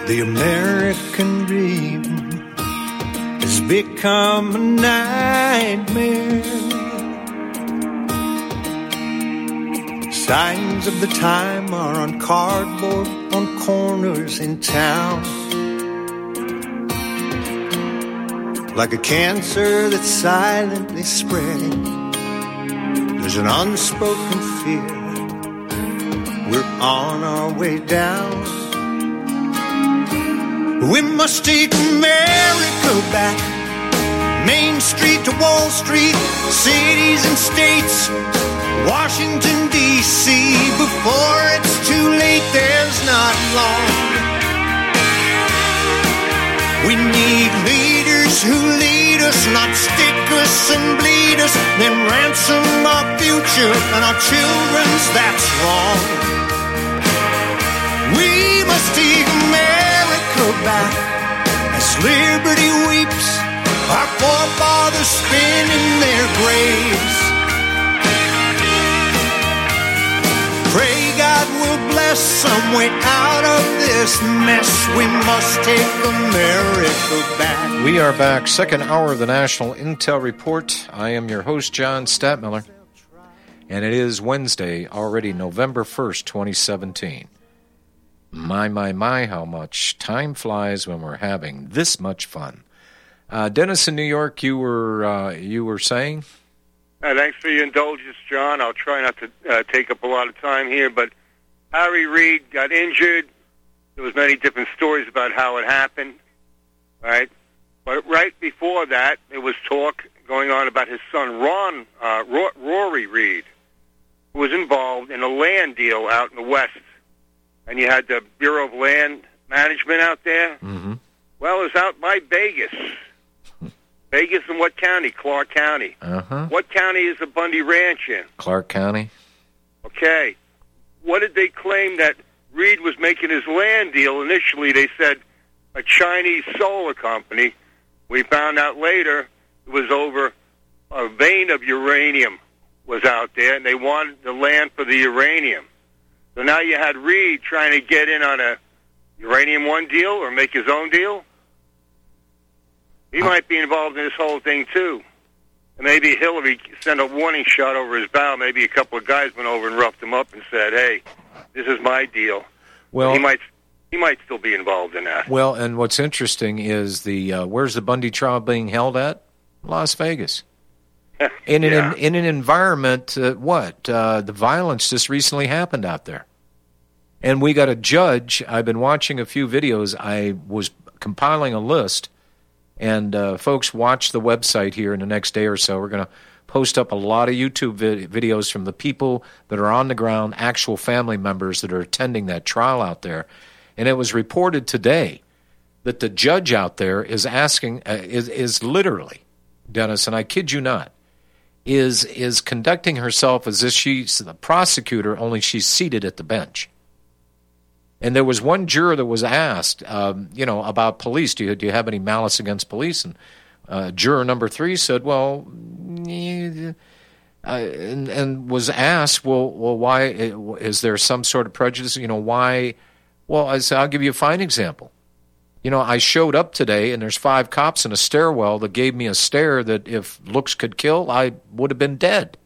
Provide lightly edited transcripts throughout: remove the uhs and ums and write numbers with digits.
The American dream has become a nightmare. Signs of the time are on cardboard on corners in town. Like a cancer that's silently spreading, there's an unspoken fear. We're on our way down. We must take America back. Main Street to Wall Street, cities and states, Washington, D.C. Before it's too late, there's not long. We need leaders who lead us, not stick us and bleed us, then ransom our future and our children's, that's wrong. We must take America back as liberty weeps, our forefathers spin in their graves. Pray God will bless some way out of this mess. We must take America back. We are back, second hour of the National Intel Report. I am your host, John Stadtmiller, and it is Wednesday, already November 1st, 2017. My, how much time flies when we're having this much fun. Dennis in New York, you were saying? Thanks for your indulgence, John. I'll try not to take up a lot of time here, but Harry Reid got injured. There was many different stories about how it happened, right? But right before that, there was talk going on about his son, Rory Reid, who was involved in a land deal out in the West. And you had the Bureau of Land Management out there. Mm-hmm. Well, it's out by Vegas. Vegas in what county? Clark County. Uh-huh. What county is the Bundy Ranch in? Clark County. Okay. What did they claim that Reid was making his land deal? Initially, they said a Chinese solar company. We found out later it was over a vein of uranium was out there, and they wanted the land for the uranium. So now you had Reid trying to get in on a Uranium One deal or make his own deal. He might be involved in this whole thing, too. And maybe Hillary sent a warning shot over his bow. Maybe a couple of guys went over and roughed him up and said, hey, this is my deal. Well, he might still be involved in that. Well, and what's interesting is where's the Bundy trial being held at? Las Vegas. In an environment, the violence just recently happened out there. And we got a judge. I've been watching a few videos. I was compiling a list, and folks, watch the website here in the next day or so. We're going to post up a lot of YouTube videos from the people that are on the ground, actual family members that are attending that trial out there. And it was reported today that the judge out there is asking, is literally, Dennis, and I kid you not, is conducting herself as if she's the prosecutor, only she's seated at the bench. And there was one juror that was asked, about police. Do you have any malice against police? And juror number 3 said, well, and was asked, well, why is there some sort of prejudice? Why? Well, I said, I'll give you a fine example. I showed up today, and there's 5 cops in a stairwell that gave me a stare that if looks could kill, I would have been dead.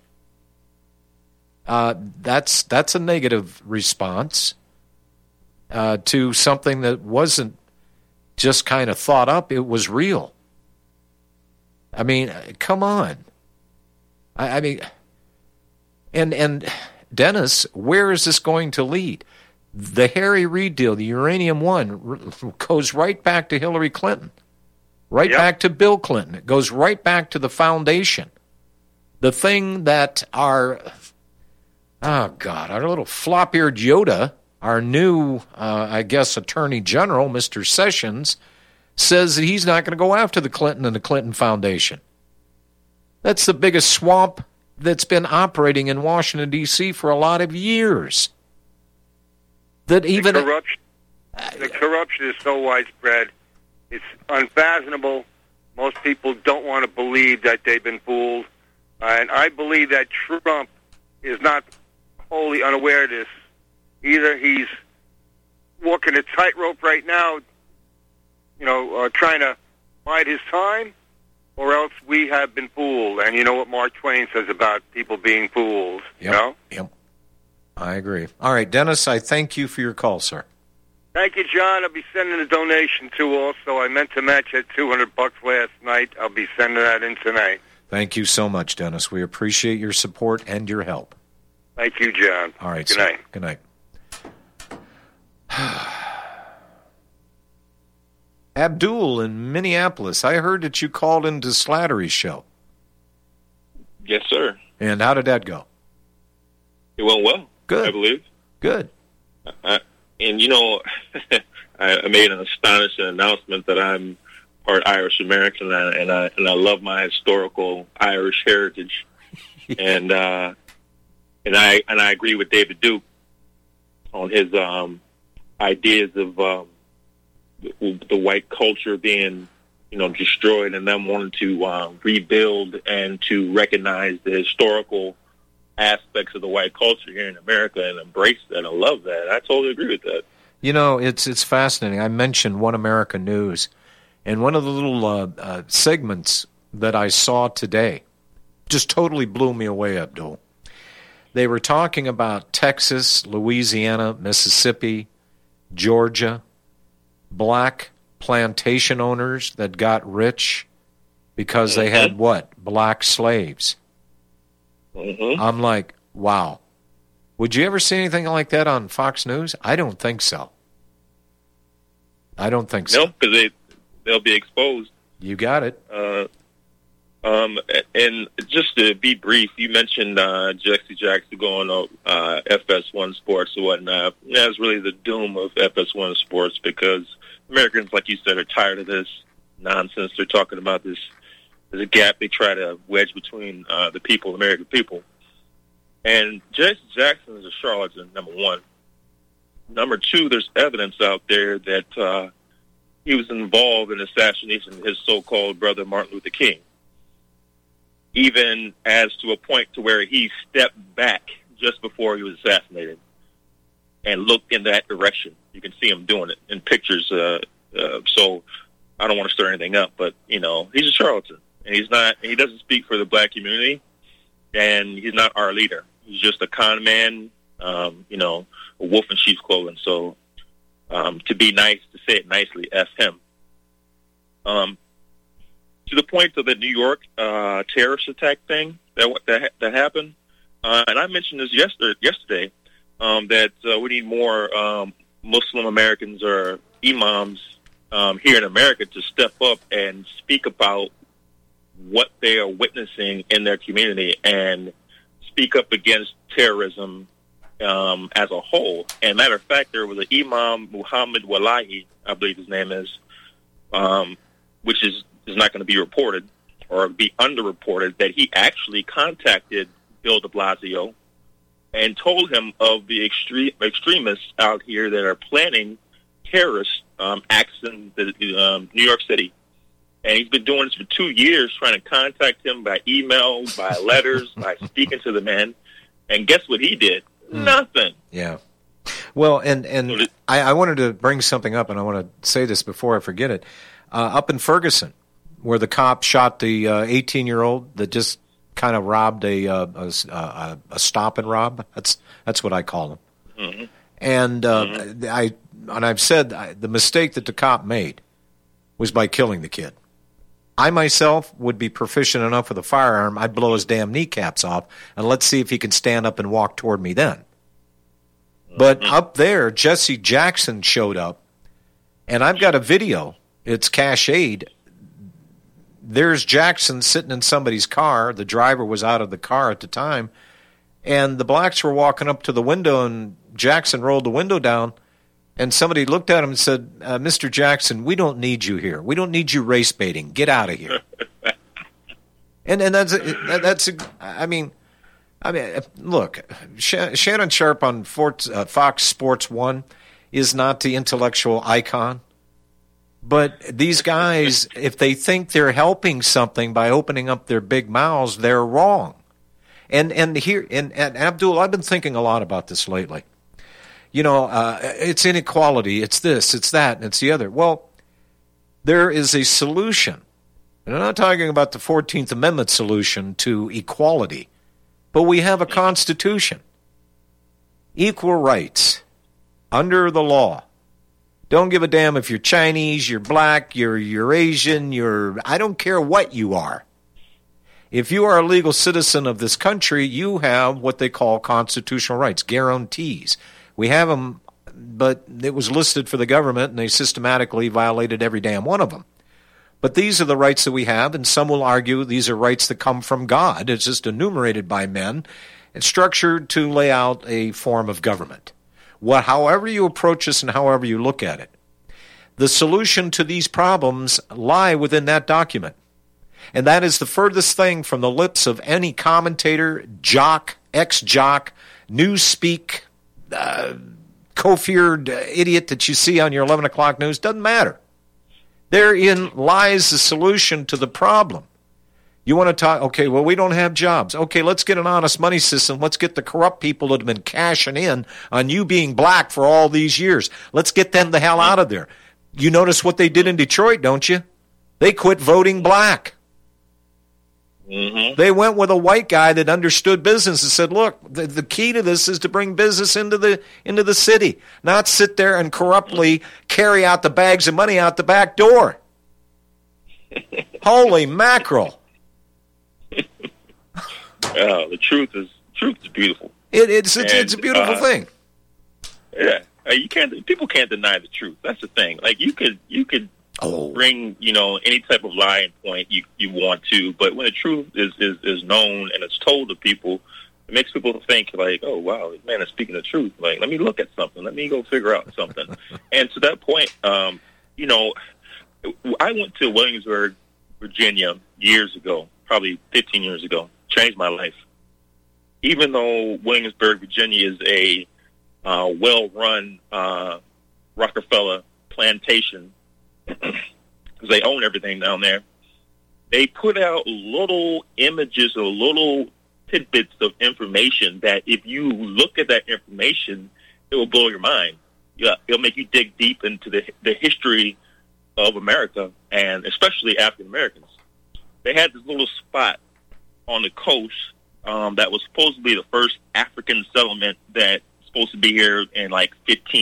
That's a negative response to something that wasn't just kind of thought up. It was real. I mean, come on. I mean, and Dennis, where is this going to lead? The Harry Reid deal, the Uranium One, goes right back to Hillary Clinton, back to Bill Clinton. It goes right back to the foundation. The thing that our little flop-eared Yoda, our new, Attorney General, Mr. Sessions, says that he's not going to go after the Clinton and the Clinton Foundation. That's the biggest swamp that's been operating in Washington, D.C. for a lot of years. That even the corruption is so widespread, it's unfathomable. Most people don't want to believe that they've been fooled. And I believe that Trump is not wholly unaware of this. Either he's walking a tightrope right now, trying to bide his time, or else we have been fooled. And you know what Mark Twain says about people being fools, Yep. I agree. All right, Dennis, I thank you for your call, sir. Thank you, John. I'll be sending a donation, too, also. I meant to match at $200 last night. I'll be sending that in tonight. Thank you so much, Dennis. We appreciate your support and your help. Thank you, John. All right, Good sir. night. Good night. Abdul in Minneapolis, I heard that you called into Slattery's show. Yes, sir. And how did that go? It went well. Good. I believe. Good. And, I made an astonishing announcement that I'm part Irish American, and I love my historical Irish heritage. and I agree with David Duke on his ideas of the white culture being, destroyed, and them wanting to rebuild and to recognize the historical aspects of the white culture here in America and embrace that. I love that. I totally agree with that. It's fascinating. I mentioned One America News, and one of the little segments that I saw today just totally blew me away, Abdul. They were talking about Texas, Louisiana, Mississippi, Georgia, black plantation owners that got rich because they had what? Black slaves. Mm-hmm. I'm like, wow. Would you ever see anything like that on Fox News? I don't think so. No, because they'll be exposed. You got it. And just to be brief, you mentioned Jesse Jackson going on FS1 Sports and whatnot. That's really the doom of FS1 Sports, because Americans, like you said, are tired of this nonsense. They're talking about this. There's a gap they try to wedge between the people, American people. And Jesse Jackson is a charlatan, number one. Number two, there's evidence out there that he was involved in the assassination of his so-called brother, Martin Luther King, even as to a point to where he stepped back just before he was assassinated and looked in that direction. You can see him doing it in pictures. So I don't want to stir anything up, but, he's a charlatan. And he doesn't speak for the black community, and he's not our leader. He's just a con man, a wolf in sheep's clothing. So to be nice, to say it nicely, F him. To the point of the New York terrorist attack thing that happened, and I mentioned this yesterday, that we need more Muslim Americans or imams here in America to step up and speak about what they are witnessing in their community and speak up against terrorism as a whole. And matter of fact, there was an Imam Muhammad Wallahi, I believe his name is, which is not going to be reported or be underreported, that he actually contacted Bill de Blasio and told him of the extremists out here that are planning terrorist acts in New York City. And he's been doing this for 2 years, trying to contact him by email, by letters, by speaking to the man. And guess what he did? Nothing. Yeah. Well, and I wanted to bring something up, and I want to say this before I forget it. Up in Ferguson, where the cop shot the 18-year-old that just kind of robbed a stop and rob. That's what I call them. Mm-hmm. And I've said the mistake that the cop made was by killing the kid. I myself would be proficient enough with a firearm, I'd blow his damn kneecaps off, and let's see if he can stand up and walk toward me then. But up there, Jesse Jackson showed up, and I've got a video. It's cached. There's Jackson sitting in somebody's car. The driver was out of the car at the time, and the blacks were walking up to the window, and Jackson rolled the window down, and somebody looked at him and said, Mr. Jackson, we don't need you here. We don't need you race baiting. Get out of here. and that's I mean, look, Shannon Sharpe on Fox Sports 1 is not the intellectual icon. But these guys, if they think they're helping something by opening up their big mouths, they're wrong. And Abdul, I've been thinking a lot about this lately. It's inequality, it's this, it's that, and it's the other. Well, There is a solution. And I'm not talking about the 14th Amendment solution to equality, but we have a Constitution. Equal rights under the law. Don't give a damn if you're Chinese, you're black, you're Asian, I don't care what you are. If you are a legal citizen of this country, you have what they call constitutional rights, guarantees. We have them, but it was listed for the government, and they systematically violated every damn one of them. But these are the rights that we have, and some will argue these are rights that come from God. It's just enumerated by men. It's structured to lay out a form of government. However you approach this and however you look at it, the solution to these problems lie within that document. And that is the furthest thing from the lips of any commentator, jock, ex-jock, newspeak, co-feared idiot that you see on your 11 o'clock news. Doesn't matter. Therein lies the solution to the problem. You want to talk, okay, well, we don't have jobs. Okay, let's get an honest money system. Let's get the corrupt people that have been cashing in on you being black for all these years. Let's get them the hell out of there. You notice what they did in Detroit, don't you? They quit voting black. Mm-hmm. They went with a white guy that understood business and said, look, the key to this is to bring business into the city, not sit there and corruptly carry out the bags of money out the back door. Holy mackerel. The truth is beautiful. It's a beautiful thing. Yeah, people can't deny the truth. That's the thing. Like you could bring any type of lie and point you want to, but when the truth is known and it's told to people, it makes people think like, oh wow, this man is speaking the truth. Like, let me look at something. Let me go figure out something. And to that point, I went to Williamsburg, Virginia years ago, probably 15 years ago. Changed my life. Even though Williamsburg, Virginia is a well-run Rockefeller plantation, because they own everything down there, they put out little images or little tidbits of information that if you look at that information, it will blow your mind. Yeah, it'll make you dig deep into the history of America, and especially African Americans. They had this little spot on the coast that was supposed to be the first African settlement that's supposed to be here in like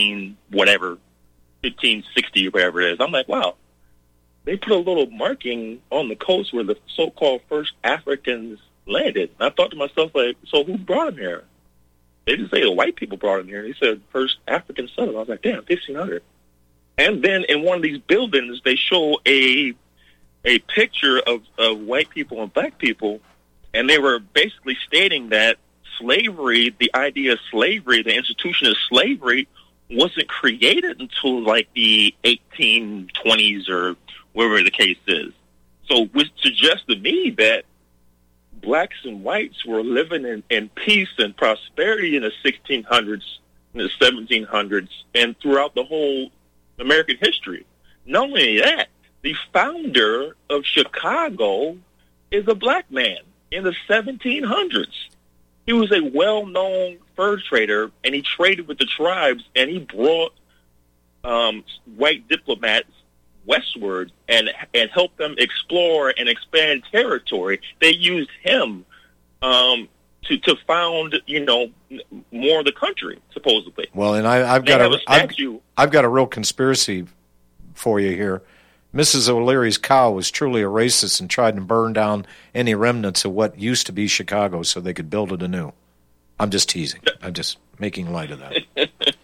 1560 or whatever it is. I'm like, wow, they put a little marking on the coast where the so-called first Africans landed. And I thought to myself, like, so who brought them here? They didn't say the white people brought them here. They said first African settlement. I was like, damn, 1500. And then in one of these buildings, they show a picture of white people and black people, and they were basically stating that slavery, the idea of slavery, the institution of slavery, wasn't created until like the 1820s or wherever the case is. So which suggests to me that blacks and whites were living in peace and prosperity in the 1600s, in the 1700s, and throughout the whole American history. Not only that, the founder of Chicago is a black man in the 1700s. He was a well-known fur trader, and he traded with the tribes, and he brought white diplomats westward and helped them explore and expand territory. They used him to found, more of the country, supposedly. Well, and I've got a real conspiracy for you here. Mrs. O'Leary's cow was truly a racist and tried to burn down any remnants of what used to be Chicago so they could build it anew. I'm just teasing. I'm just making light of that.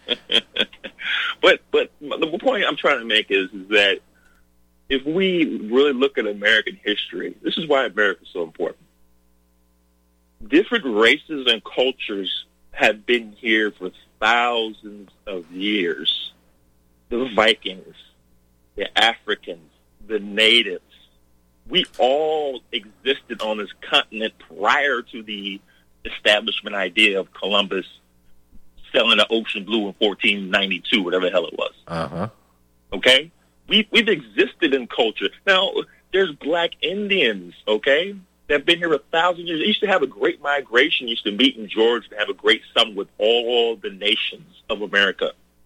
But the point I'm trying to make is that if we really look at American history, this is why America is so important. Different races and cultures have been here for thousands of years. The Vikings, the Africans, the natives, we all existed on this continent prior to the establishment idea of Columbus sailing the ocean blue in 1492, whatever the hell it was. Uh-huh. Okay? We've existed in culture. Now, there's black Indians, okay, that have been here 1,000 years. They used to have a great migration, used to meet in Georgia and have a great summer with all the nations of America.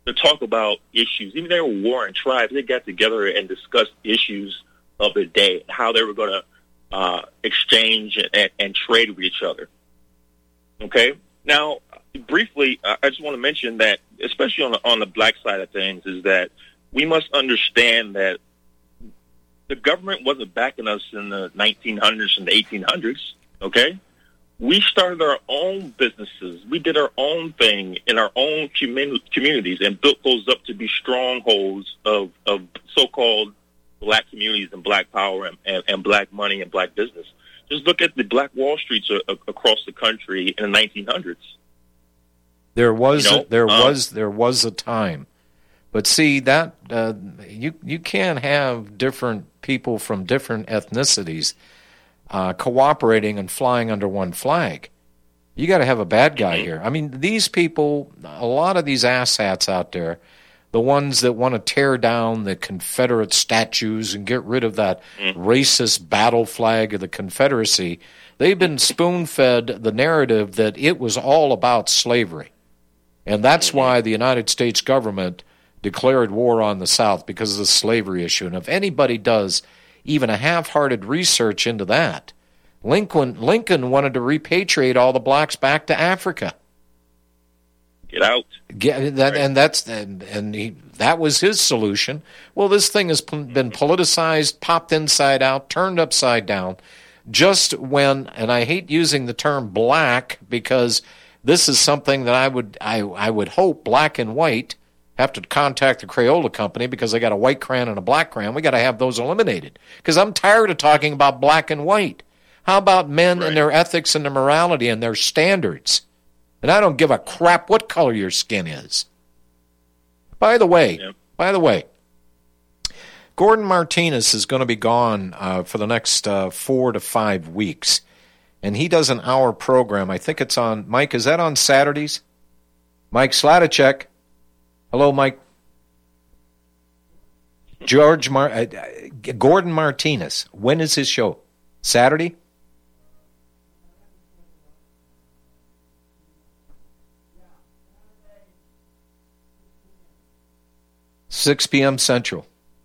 to talk about issues. Even they were warring tribes. They got together and discussed issues of the day, how they were going to exchange and trade with each other. Okay? Now, briefly, I just want to mention that, especially on the black side of things, is that we must understand that the government wasn't backing us in the 1900s and the 1800s, okay? We started our own businesses. We did our own thing in our own communities and built those up to be strongholds of so-called black communities and black power and black money and black business. Just look at the black Wall Streets across the country in the 1900s. There was a time. But see, that you can't have different people from different ethnicities cooperating and flying under one flag. You got to have a bad guy here. I mean, these people, a lot of these asshats out there, the ones that want to tear down the Confederate statues and get rid of that racist battle flag of the Confederacy, they've been spoon-fed the narrative that it was all about slavery. And that's why the United States government declared war on the South, because of the slavery issue. And if anybody does even a half-hearted research into that, Lincoln wanted to repatriate all the blacks back to Africa. Get out. That was his solution. Well, this thing has been politicized, popped inside out, turned upside down, just when, and I hate using the term black because this is something that I would hope black and white have to contact the Crayola company because they got a white crayon and a black crayon. We got to have those eliminated because I'm tired of talking about black and white. How about men and their ethics and their morality and their standards? And I don't give a crap what color your skin is. By the way, Gordon Martinez is going to be gone for the next 4 to 5 weeks. And he does an hour program. I think it's on, Mike, is that on Saturdays? Mike Sladacek. Hello, Mike. Gordon Martinez. When is his show? Saturday? $6 p.m. Central.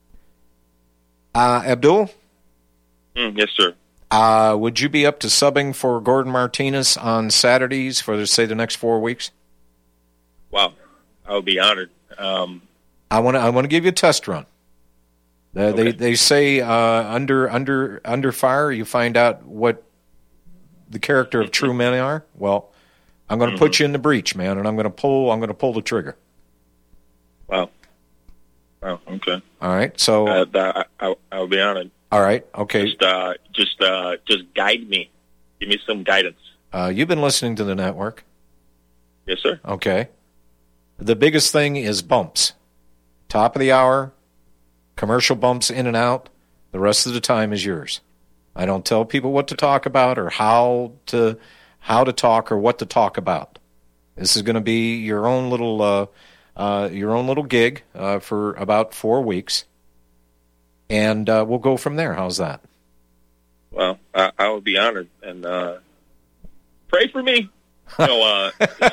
Abdul? Yes, sir. Would you be up to subbing for Gordon Martinez on Saturdays for, say, the next 4 weeks? Wow. I would be honored. I want to give you a test run. They say under fire you find out what the character of true men are. Well, I'm going to put you in the breach, man, and I'm going to pull the trigger. Wow. Okay. All right. So I'll be honored. All right. Okay. Just guide me. Give me some guidance. You've been listening to the network. Yes, sir. Okay. The biggest thing is bumps. Top of the hour, commercial bumps in and out. The rest of the time is yours. I don't tell people what to talk about or how to talk or what to talk about. This is going to be your own little gig for about 4 weeks, and we'll go from there. How's that? Well, I would be honored, and pray for me. No,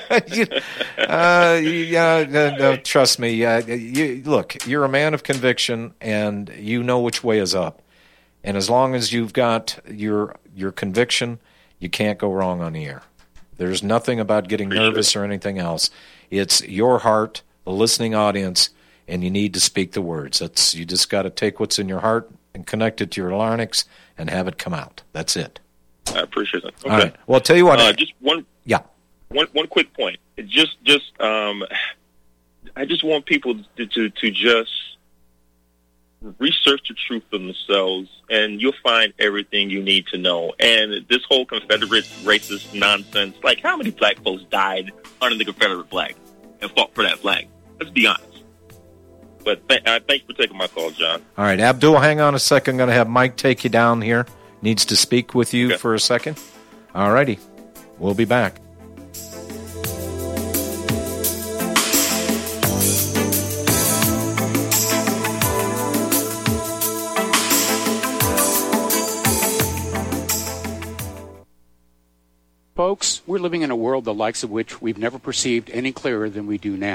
trust me. Look, you're a man of conviction, and you know which way is up. And as long as you've got your conviction, you can't go wrong on the air. There's nothing about getting nervous or anything else. It's your heart, the listening audience, and you need to speak the words. You just got to take what's in your heart and connect it to your larynx and have it come out. That's it. I appreciate that. Okay. All right. Well, I'll tell you what. Just one. Yeah. One quick point. I just want people to just research the truth for themselves, and you'll find everything you need to know. And this whole Confederate racist nonsense, like how many black folks died under the Confederate flag and fought for that flag? Let's be honest. But thanks for taking my call, John. All right, Abdul, hang on a second. I'm going to have Mike take you down here. Needs to speak with you for a second. All righty. We'll be back. Folks, we're living in a world the likes of which we've never perceived any clearer than we do now.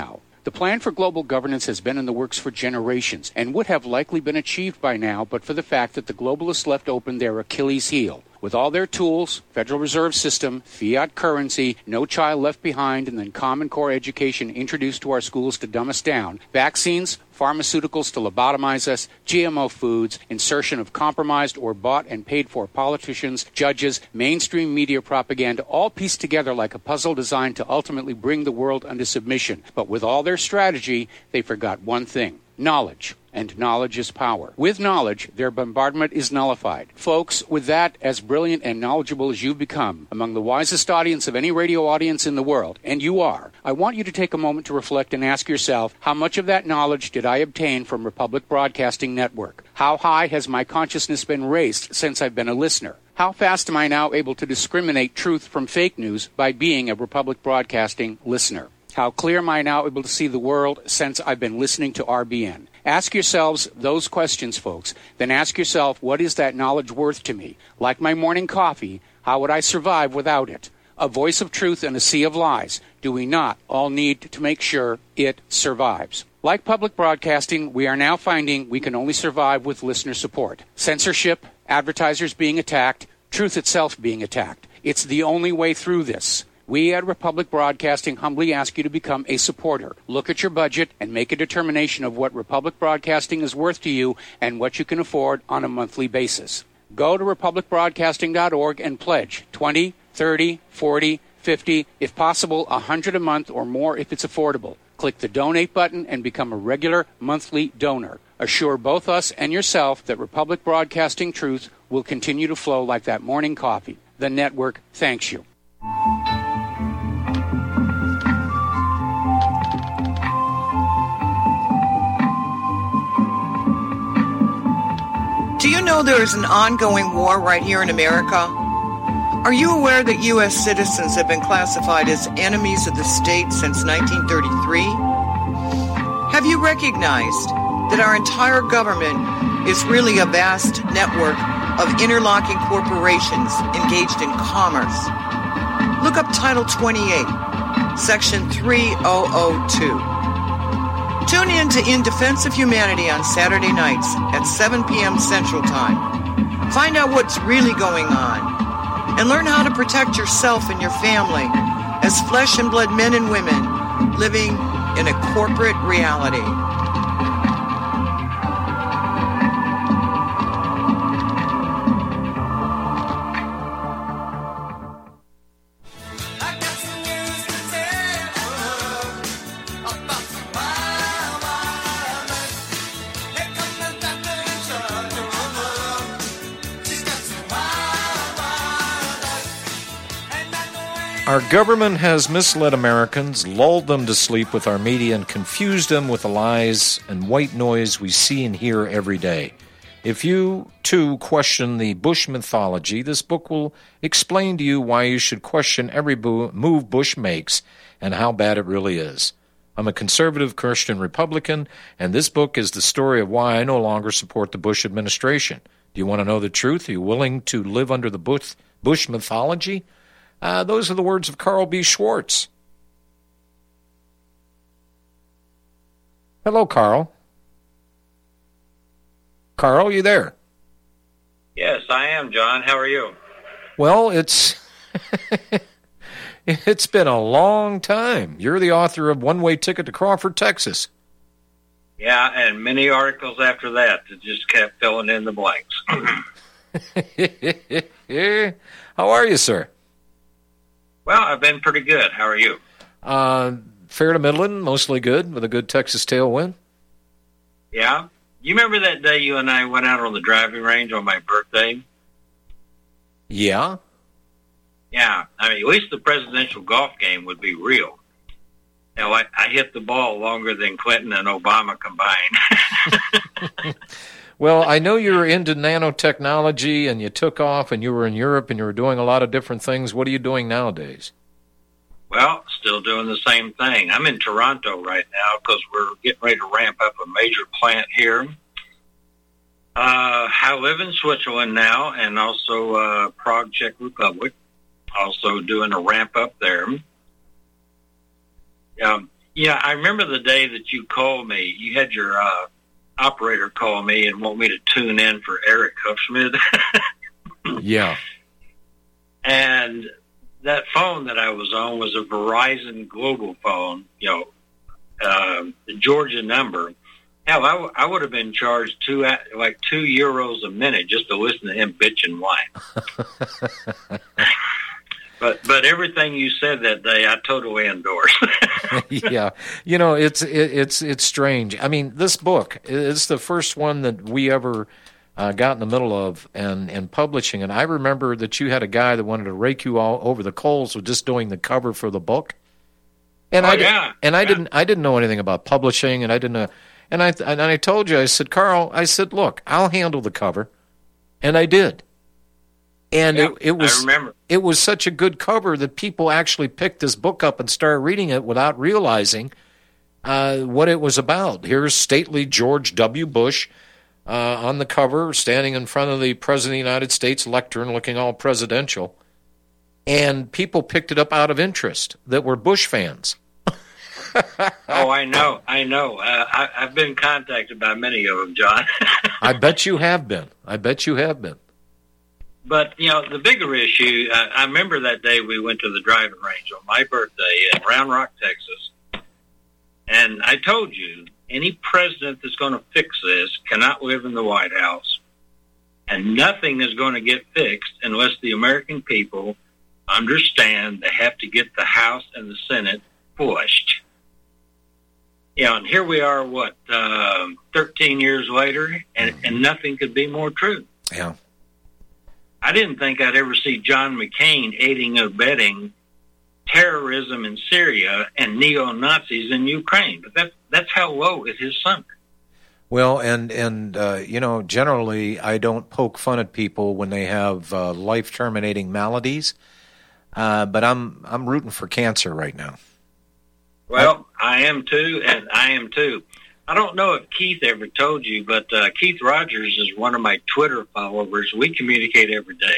The plan for global governance has been in the works for generations and would have likely been achieved by now but for the fact that the globalists left open their Achilles heel. With all their tools, Federal Reserve System, fiat currency, no child left behind, and then Common Core education introduced to our schools to dumb us down, vaccines, pharmaceuticals to lobotomize us, GMO foods, insertion of compromised or bought and paid for politicians, judges, mainstream media propaganda, all pieced together like a puzzle designed to ultimately bring the world under submission. But with all their strategy, they forgot one thing: knowledge. And knowledge is power. With knowledge, their bombardment is nullified. Folks, with that, as brilliant and knowledgeable as you've become, among the wisest audience of any radio audience in the world, and you are, I want you to take a moment to reflect and ask yourself, how much of that knowledge did I obtain from Republic Broadcasting Network? How high has my consciousness been raised since I've been a listener? How fast am I now able to discriminate truth from fake news by being a Republic Broadcasting listener? How clear am I now able to see the world since I've been listening to RBN? Ask yourselves those questions, folks. Then ask yourself, what is that knowledge worth to me? Like my morning coffee, how would I survive without it? A voice of truth in a sea of lies. Do we not all need to make sure it survives? Like public broadcasting, we are now finding we can only survive with listener support. Censorship, advertisers being attacked, truth itself being attacked. It's the only way through this. We at Republic Broadcasting humbly ask you to become a supporter. Look at your budget and make a determination of what Republic Broadcasting is worth to you and what you can afford on a monthly basis. Go to republicbroadcasting.org and pledge $20, $30, $40, $50, if possible, $100 a month or more if it's affordable. Click the donate button and become a regular monthly donor. Assure both us and yourself that Republic Broadcasting truth will continue to flow like that morning coffee. The network thanks you. Do you know there is an ongoing war right here in America? Are you aware that U.S. citizens have been classified as enemies of the state since 1933? Have you recognized that our entire government is really a vast network of interlocking corporations engaged in commerce? Look up Title 28, Section 3002. Tune in to In Defense of Humanity on Saturday nights at 7 p.m. Central Time. Find out what's really going on and learn how to protect yourself and your family as flesh and blood men and women living in a corporate reality. Our government has misled Americans, lulled them to sleep with our media, and confused them with the lies and white noise we see and hear every day. If you, too, question the Bush mythology, this book will explain to you why you should question every move Bush makes and how bad it really is. I'm a conservative Christian Republican, and this book is the story of why I no longer support the Bush administration. Do you want to know the truth? Are you willing to live under the Bush mythology? Those are the words of Carl B. Schwartz. Hello, Carl. Carl, you there? Yes, I am, John. How are you? Well, it's been a long time. You're the author of One Way Ticket to Crawford, Texas. Yeah, and many articles after that just kept filling in the blanks. How are you, sir? Well, I've been pretty good. How are you? Fair to middling, mostly good, with a good Texas tailwind. Yeah? You remember that day you and I went out on the driving range on my birthday? Yeah. Yeah. I mean, at least the presidential golf game would be real. You know, I hit the ball longer than Clinton and Obama combined. Well, I know you were into nanotechnology and you took off and you were in Europe and you were doing a lot of different things. What are you doing nowadays? Well, still doing the same thing. I'm in Toronto right now because we're getting ready to ramp up a major plant here. I live in Switzerland now and also Prague, Czech Republic. Also doing a ramp up there. Yeah, I remember the day that you called me. You had your operator call me and want me to tune in for Eric Huffschmidt. Yeah. And that phone that I was on was a Verizon Global phone, the Georgia number. Hell, I would have been charged €2 a minute just to listen to him bitch and whine. But everything you said that day, I totally endorse. Yeah, it's strange. I mean, this book is the first one that we ever got in the middle of and publishing. And I remember that you had a guy that wanted to rake you all over the coals with just doing the cover for the book. And I didn't know anything about publishing, and I didn't know. And I told you, I said, Carl, look, I'll handle the cover, and I did. And it was such a good cover that people actually picked this book up and started reading it without realizing what it was about. Here's stately George W. Bush on the cover, standing in front of the President of the United States lectern, looking all presidential. And people picked it up out of interest that were Bush fans. Oh, I know. I've been contacted by many of them, John. I bet you have been. But, the bigger issue, I remember that day we went to the driving range on my birthday in Round Rock, Texas. And I told you, any president that's going to fix this cannot live in the White House. And nothing is going to get fixed unless the American people understand they have to get the House and the Senate pushed. And here we are, 13 years later, and nothing could be more true. Yeah. I didn't think I'd ever see John McCain aiding and abetting terrorism in Syria and neo-Nazis in Ukraine. But that's how low it has sunk. Well, and generally I don't poke fun at people when they have life-terminating maladies, but I'm rooting for cancer right now. Well, I am too, and I am too. I don't know if Keith ever told you, but Keith Rogers is one of my Twitter followers. We communicate every day.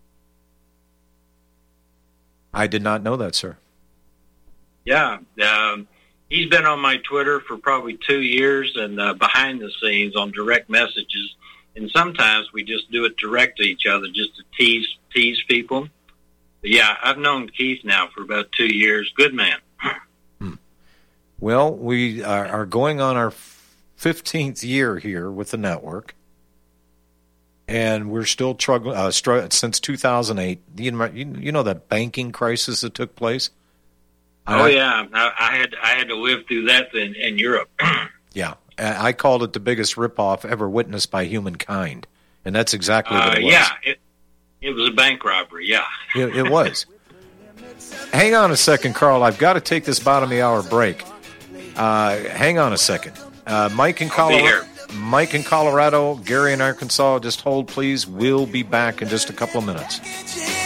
I did not know that, sir. Yeah. He's been on my Twitter for probably 2 years and behind the scenes on direct messages. And sometimes we just do it direct to each other just to tease people. But yeah, I've known Keith now for about 2 years. Good man. Well, we are going on our 15th year here with the network, and we're still struggling since 2008. You know that banking crisis that took place? Oh, yeah. I had to live through that in Europe. Yeah. I called it the biggest ripoff ever witnessed by humankind, and that's exactly what it was. Yeah, it was a bank robbery, yeah. It was. Hang on a second, Carl. I've got to take this bottom of the hour break. Hang on a second. Mike in Colorado, Gary in Arkansas, just hold, please. We'll be back in just a couple of minutes. Got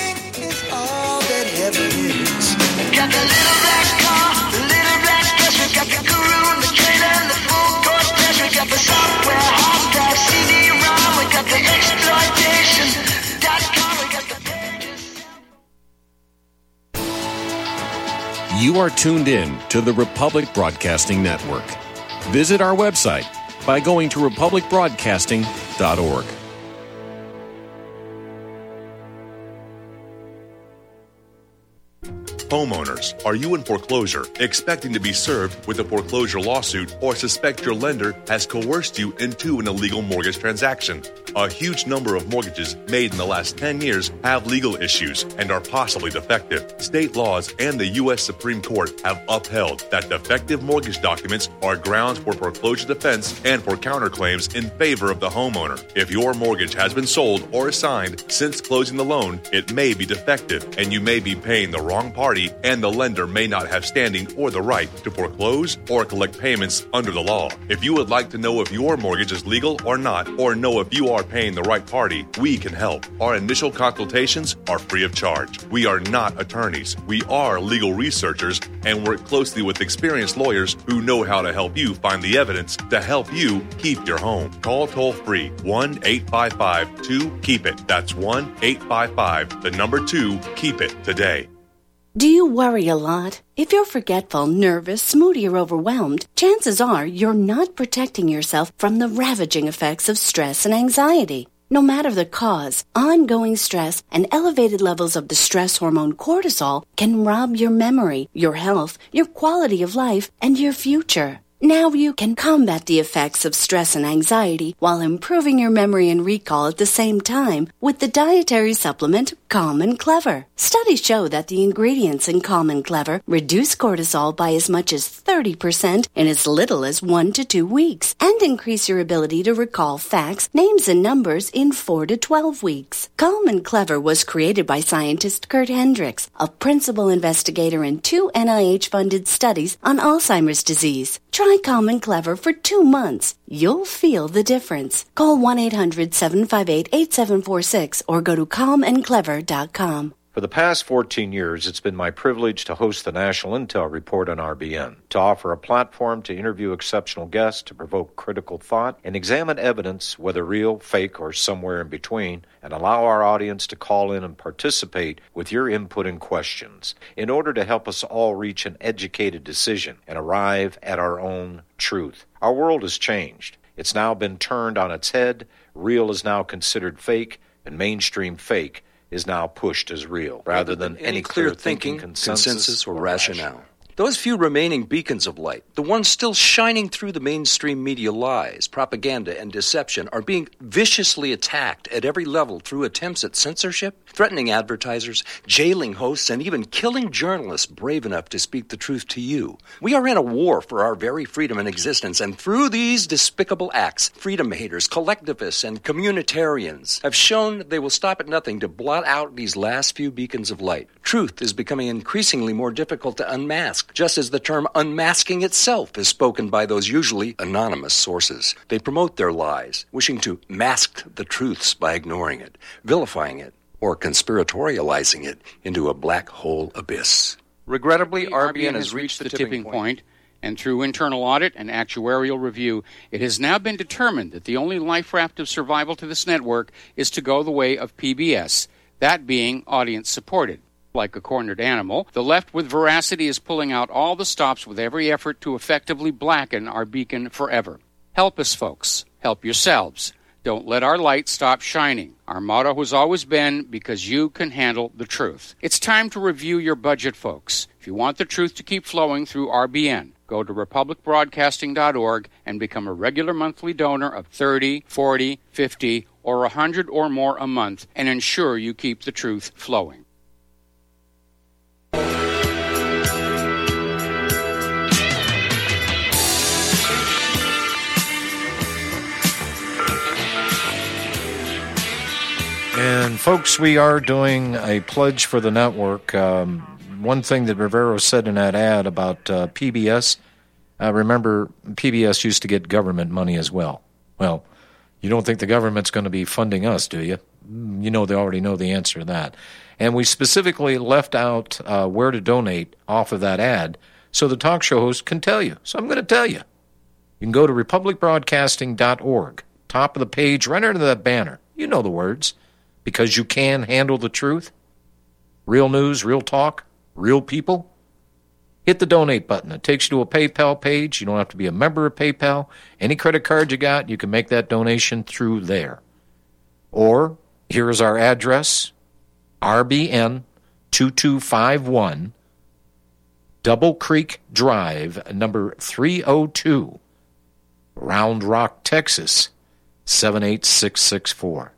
the little black car, the little black dress, we got the guru and the trailer and the full course press, we got the software, hard drive, CD-ROM, we got the exploitation.com, we got the pages. You are tuned in to the Republic Broadcasting Network. Visit our website by going to republicbroadcasting.org. Homeowners, are you in foreclosure, expecting to be served with a foreclosure lawsuit, or suspect your lender has coerced you into an illegal mortgage transaction? A huge number of mortgages made in the last 10 years have legal issues and are possibly defective. State laws and the U.S. Supreme Court have upheld that defective mortgage documents are grounds for foreclosure defense and for counterclaims in favor of the homeowner. If your mortgage has been sold or assigned since closing the loan, it may be defective and you may be paying the wrong party, and the lender may not have standing or the right to foreclose or collect payments under the law. If you would like to know if your mortgage is legal or not, or know if you are paying the right party, we can help. Our initial consultations are free of charge. We are not attorneys. We are legal researchers and work closely with experienced lawyers who know how to help you find the evidence to help you keep your home. Call toll-free 1-855-2-KEEP-IT. That's 1-855-2-KEEP-IT today. Do you worry a lot? If you're forgetful, nervous, moody, or overwhelmed, chances are you're not protecting yourself from the ravaging effects of stress and anxiety. No matter the cause, ongoing stress and elevated levels of the stress hormone cortisol can rob your memory, your health, your quality of life, and your future. Now you can combat the effects of stress and anxiety while improving your memory and recall at the same time with the dietary supplement Calm and Clever. Studies show that the ingredients in Calm and Clever reduce cortisol by as much as 30% in as little as 1 to 2 weeks and increase your ability to recall facts, names, and numbers in 4 to 12 weeks. Calm and Clever was created by scientist Kurt Hendricks, a principal investigator in 2 NIH-funded studies on Alzheimer's disease. Try Calm and Clever for 2 months. You'll feel the difference. Call 1-800-758-8746 or go to calmandclever.com. For the past 14 years, it's been my privilege to host the National Intel Report on RBN, to offer a platform to interview exceptional guests, to provoke critical thought, and examine evidence, whether real, fake, or somewhere in between, and allow our audience to call in and participate with your input and questions in order to help us all reach an educated decision and arrive at our own truth. Our world has changed. It's now been turned on its head. Real is now considered fake, and mainstream fake is now pushed as real, rather than any clear thinking, consensus, or rationale. Those few remaining beacons of light, the ones still shining through the mainstream media lies, propaganda, and deception, are being viciously attacked at every level through attempts at censorship, threatening advertisers, jailing hosts, and even killing journalists brave enough to speak the truth to you. We are in a war for our very freedom and existence, and through these despicable acts, freedom haters, collectivists, and communitarians have shown they will stop at nothing to blot out these last few beacons of light. Truth is becoming increasingly more difficult to unmask, just as the term unmasking itself is spoken by those usually anonymous sources. They promote their lies, wishing to mask the truths by ignoring it, vilifying it, or conspiratorializing it into a black hole abyss. Regrettably, RBN has reached the tipping point, and through internal audit and actuarial review, it has now been determined that the only life raft of survival to this network is to go the way of PBS, that being audience-supported. Like a cornered animal, the left with veracity is pulling out all the stops with every effort to effectively blacken our beacon forever. Help us, folks. Help yourselves. Don't let our light stop shining. Our motto has always been, because you can handle the truth. It's time to review your budget, folks. If you want the truth to keep flowing through RBN, go to republicbroadcasting.org and become a regular monthly donor of $30, $40, $50, or $100 or more a month and ensure you keep the truth flowing. And folks, we are doing a pledge for the network. One thing that Rivero said in that ad about PBS, remember PBS used to get government money as well. Well, you don't think the government's going to be funding us, do you? You know, they already know the answer to that. And we specifically left out where to donate off of that ad so the talk show host can tell you. So I'm going to tell you. You can go to republicbroadcasting.org, top of the page, right under that banner. You know the words. Because you can handle the truth. Real news, real talk, real people. Hit the donate button. It takes you to a PayPal page. You don't have to be a member of PayPal. Any credit card you got, you can make that donation through there. Or, here is our address, RBN 2251, Double Creek Drive, number 302, Round Rock, Texas, 78664.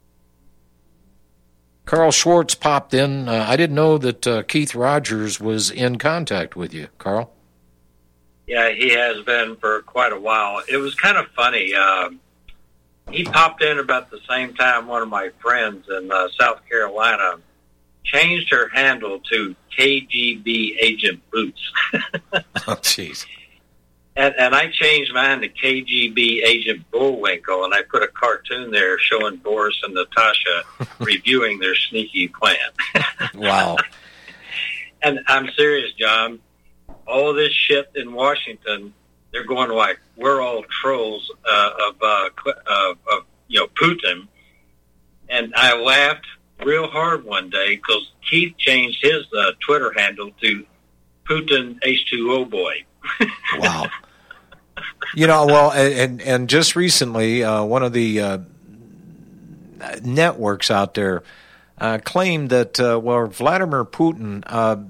Carl Schwartz popped in. I didn't know that Keith Rogers was in contact with you, Carl. Yeah, he has been for quite a while. It was kind of funny. He popped in about the same time one of my friends in South Carolina changed her handle to KGB Agent Boots. Oh, jeez. And I changed mine to KGB Agent Bullwinkle, and I put a cartoon there showing Boris and Natasha reviewing their sneaky plan. Wow. And I'm serious, John. All this shit in Washington, they're going like, we're all trolls of Putin. And I laughed real hard one day because Keith changed his Twitter handle to Putin H2O boy. Wow. Well, and just recently, one of the networks out there claimed that Vladimir Putin,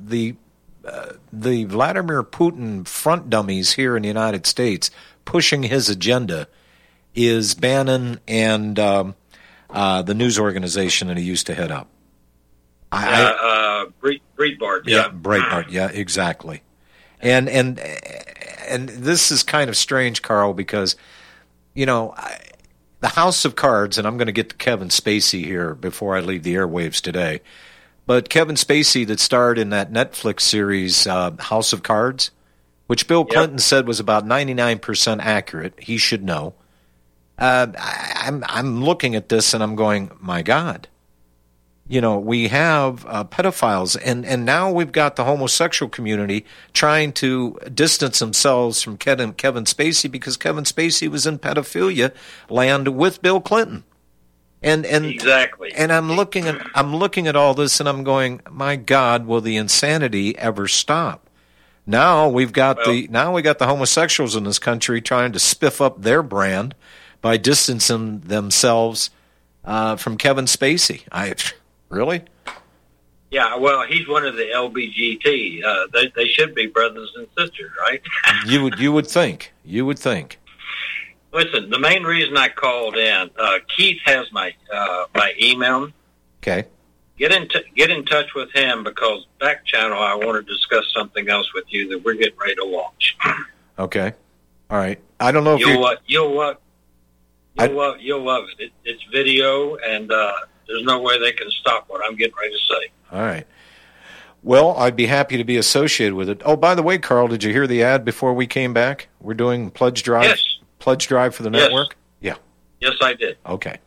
the Vladimir Putin front dummies here in the United States pushing his agenda is Bannon and the news organization that he used to head up. Breitbart. Yeah, Breitbart. Yeah, exactly. And this is kind of strange, Carl, because the House of Cards, and I'm going to get to Kevin Spacey here before I leave the airwaves today, but Kevin Spacey that starred in that Netflix series House of Cards, which Bill Clinton said was about 99% accurate. He should know. I'm looking at this and I'm going, my God. We have pedophiles, and now we've got the homosexual community trying to distance themselves from Kevin Spacey because Kevin Spacey was in pedophilia land with Bill Clinton. And exactly. And I'm looking at all this and I'm going, my God, will the insanity ever stop? Now we got the homosexuals in this country trying to spiff up their brand by distancing themselves from Kevin Spacey. Really? Yeah, well, he's one of the LBGT. They should be brothers and sisters, right? You would think. Listen, the main reason I called in, Keith has my email. Okay. Get in touch with him because back channel I want to discuss something else with you that we're getting ready to launch. Okay. All right. I don't know if you'll love it. It's video and. There's no way they can stop what I'm getting ready to say. All right. Well, I'd be happy to be associated with it. Oh, by the way, Carl, did you hear the ad before we came back? We're doing pledge drive. Yes. Pledge drive for the network. Yeah. Yes, I did. Okay.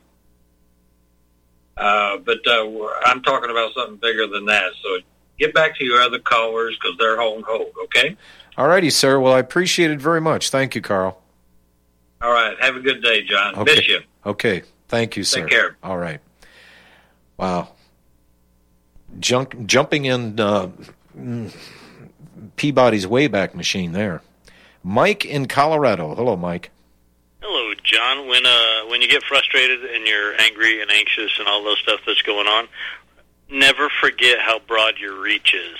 But I'm talking about something bigger than that. So get back to your other callers because they're on hold. Okay. All righty, sir. Well, I appreciate it very much. Thank you, Carl. All right. Have a good day, John. Okay. Miss you. Okay. Thank you, sir. Take care. All right. Wow. Jumping in Peabody's Wayback Machine there. Mike in Colorado. Hello, Mike. Hello, John. When you get frustrated and you're angry and anxious and all those stuff that's going on, never forget how broad your reach is.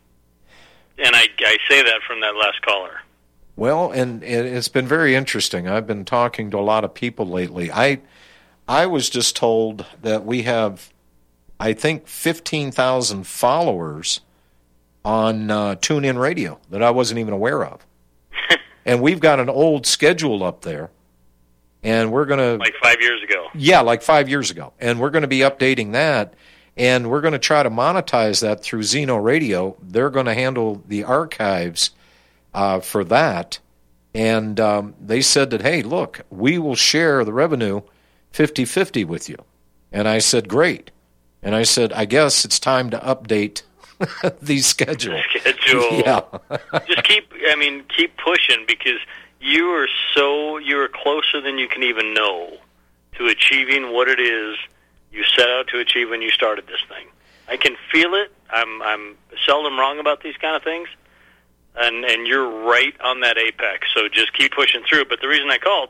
And I say that from that last caller. Well, and it's been very interesting. I've been talking to a lot of people lately. I was just told that we have, I think, 15,000 followers on TuneIn Radio that I wasn't even aware of. And we've got an old schedule up there. And we're going to... Like 5 years ago. Yeah, like 5 years ago. And we're going to be updating that. And we're going to try to monetize that through Zeno Radio. They're going to handle the archives for that. And they said that, hey, look, we will share the revenue 50-50 with you. And I said, great. And I said, I guess it's time to update the schedule. Yeah. Just keep pushing because you are closer than you can even know to achieving what it is you set out to achieve when you started this thing. I can feel it. I'm seldom wrong about these kind of things. And you're right on that apex. So just keep pushing through. But the reason I called,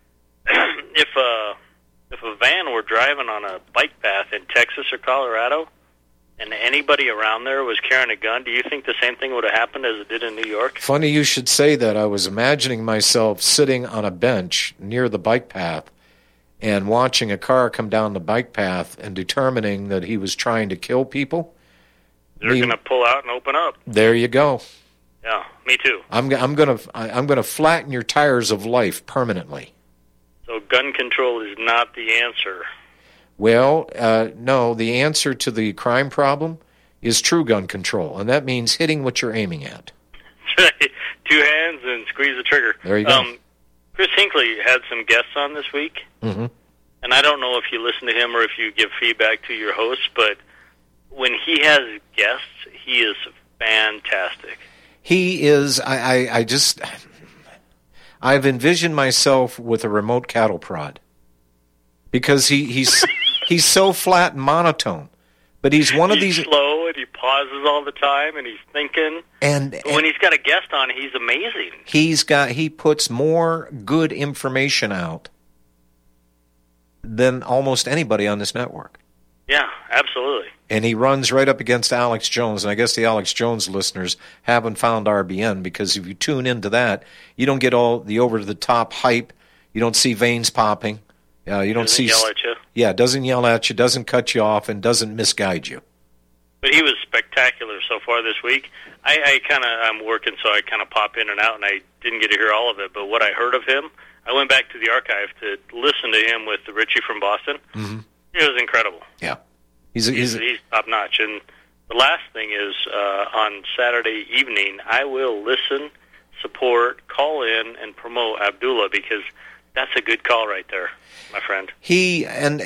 if a van were driving on a bike path in Texas or Colorado, and anybody around there was carrying a gun, do you think the same thing would have happened as it did in New York? Funny you should say that. I was imagining myself sitting on a bench near the bike path and watching a car come down the bike path and determining that he was trying to kill people. They're going to pull out and open up. There you go. Yeah, me too. I'm gonna flatten your tires of life permanently. So gun control is not the answer. Well, no, the answer to the crime problem is true gun control, and that means hitting what you're aiming at. That's right. 2 hands and squeeze the trigger. There you go. Chris Hinckley had some guests on this week, and I don't know if you listen to him or if you give feedback to your hosts, but when he has guests, he is fantastic. He is, I've envisioned myself with a remote cattle prod because he's so flat and monotone. But he's one of these slow, and he pauses all the time, and he's thinking. And when he's got a guest on, he's amazing. He puts more good information out than almost anybody on this network. Yeah, absolutely. And he runs right up against Alex Jones, and I guess the Alex Jones listeners haven't found RBN, because if you tune into that, you don't get all the over-the-top hype. You don't see veins popping. You don't see. Yell at you. Yeah, doesn't yell at you, doesn't cut you off, and doesn't misguide you. But he was spectacular so far this week. I'm working, so I kind of pop in and out, and I didn't get to hear all of it. But what I heard of him, I went back to the archive to listen to him with Richie from Boston. Mm-hmm. It was incredible. Yeah. He's top-notch. And the last thing is, on Saturday evening, I will listen, support, call in, and promote Abdullah, because that's a good call right there, my friend. He's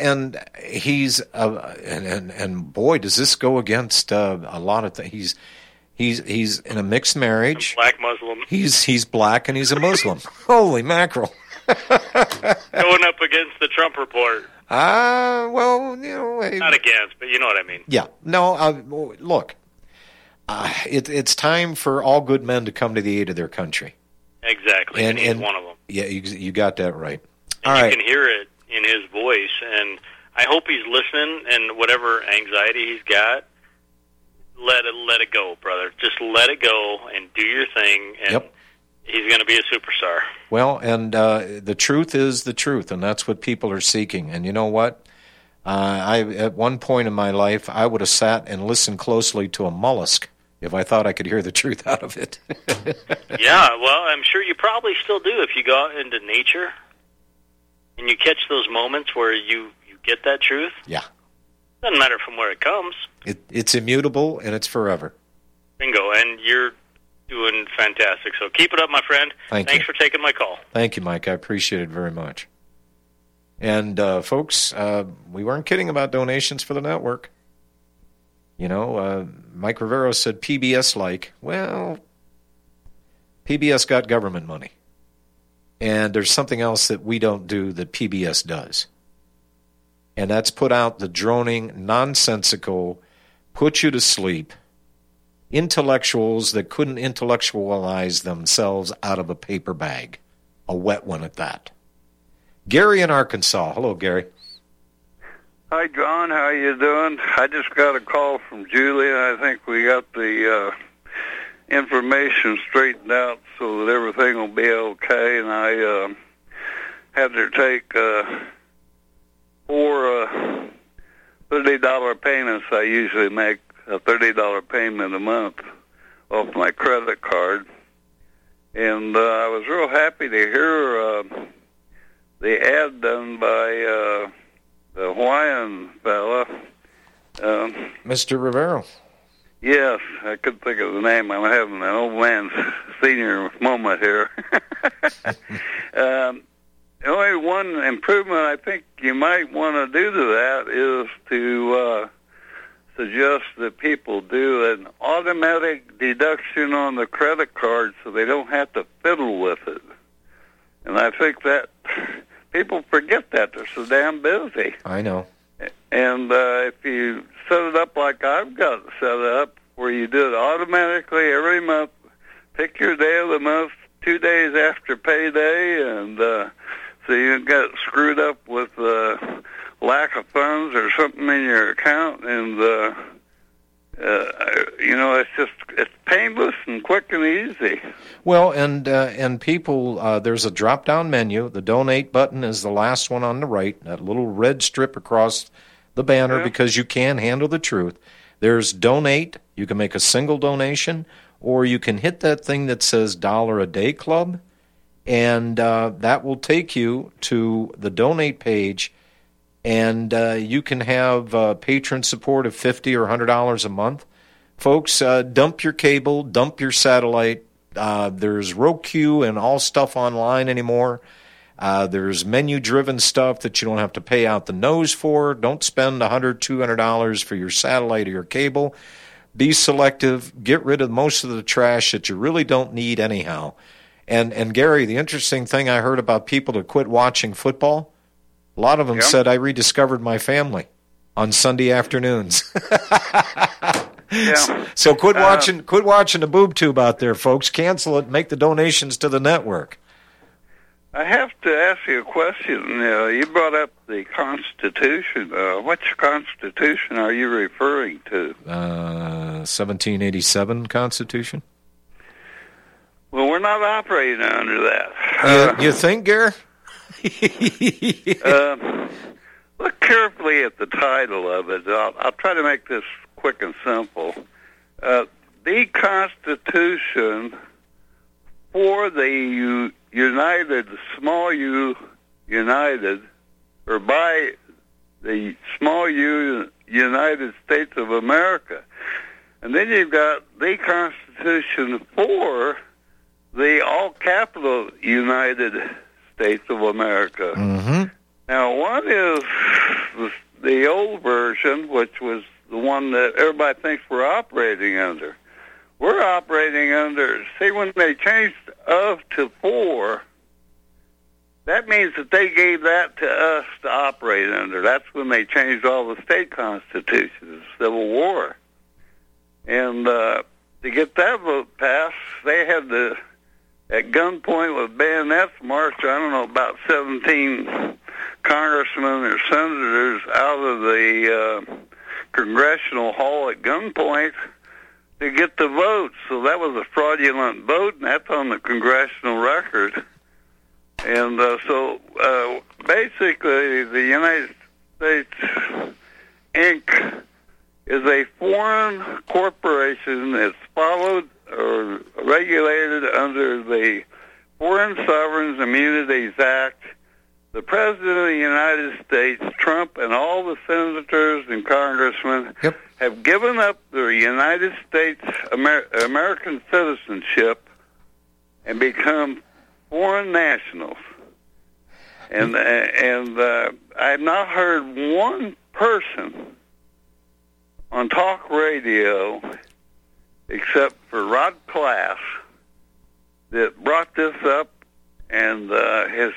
boy, does this go against a lot of things. He's in a mixed marriage. Black Muslim. He's black and he's a Muslim. Holy mackerel! Going up against the Trump report. Well, you know, not against, but you know what I mean. Yeah. No. Look, it's time for all good men to come to the aid of their country. Exactly, and he's one of them. Yeah, you got that right. And you can hear it in his voice, and I hope he's listening, and whatever anxiety he's got, let it go, brother. Just let it go and do your thing, and he's going to be a superstar. Well, and the truth is the truth, and that's what people are seeking. And you know what? At one point in my life, I would have sat and listened closely to a mollusk if I thought I could hear the truth out of it. Yeah, well, I'm sure you probably still do if you go out into nature and you catch those moments where you get that truth. Yeah. Doesn't matter from where it comes. It's immutable, and it's forever. Bingo, and you're doing fantastic. So keep it up, my friend. Thanks for taking my call. Thank you, Mike. I appreciate it very much. And, folks, we weren't kidding about donations for the network. You know, Mike Rivero said PBS-like. Well, PBS got government money. And there's something else that we don't do that PBS does. And that's put out the droning, nonsensical, put you to sleep intellectuals that couldn't intellectualize themselves out of a paper bag. A wet one at that. Gary in Arkansas. Hello, Gary. Hi, John. How you doing? I just got a call from Julie, and I think we got the information straightened out so that everything will be okay. And I had to take 4 $30 payments. I usually make a $30 payment a month off my credit card. And I was real happy to hear the ad done by the Hawaiian fella. Mr. Rivero. Yes, I couldn't think of the name. I'm having an old man senior moment here. The only one improvement I think you might want to do to that is to suggest that people do an automatic deduction on the credit card so they don't have to fiddle with it. And I think that people forget that. They're so damn busy. I know. And if you set it up like I've got it set up, where you do it automatically every month, pick your day of the month, 2 days after payday, and so you don't get screwed up with lack of funds or something in your account, and you know, it's painless and quick and easy. Well, and people, there's a drop-down menu. The donate button is the last one on the right, that little red strip across the banner, because you can handle the truth. There's donate. You can make a single donation, or you can hit that thing that says $1 a day club, and that will take you to the donate page, and you can have patron support of $50 or $100 a month. Folks, dump your cable, dump your satellite. There's Roku and all stuff online anymore. There's menu-driven stuff that you don't have to pay out the nose for. Don't spend $100, $200 for your satellite or your cable. Be selective. Get rid of most of the trash that you really don't need anyhow. And Gary, the interesting thing I heard about people that quit watching football, a lot of them said, I rediscovered my family. on Sunday afternoons. Yeah. So quit watching the boob tube out there, folks. Cancel it. Make the donations to the network. I have to ask you a question. You brought up the Constitution. Which Constitution are you referring to? 1787 Constitution. Well, we're not operating under that. You think, Gary? Look carefully at the title of it. I'll try to make this quick and simple. The Constitution for the United, small U, United, or by the small U, United States of America. And then you've got the Constitution for the all-capital United States of America. Mm-hmm. Now, one is the old version, which was the one that everybody thinks we're operating under. We're operating under, see, when they changed of to for, that means that they gave that to us to operate under. That's when they changed all the state constitutions, the Civil War. And to get that vote passed, they had to, at gunpoint with bayonets, march, I don't know, about 17 congressmen or senators out of the congressional hall at gunpoint to get the vote. So that was a fraudulent vote, and that's on the congressional record. And so basically the United States, Inc. is a foreign corporation that's followed or regulated under the Foreign Sovereign Immunities Act. The President of the United States, Trump, and all the senators and congressmen have given up their United States American citizenship and become foreign nationals. And I have not heard one person on talk radio, except for Rod Class, that brought this up. And his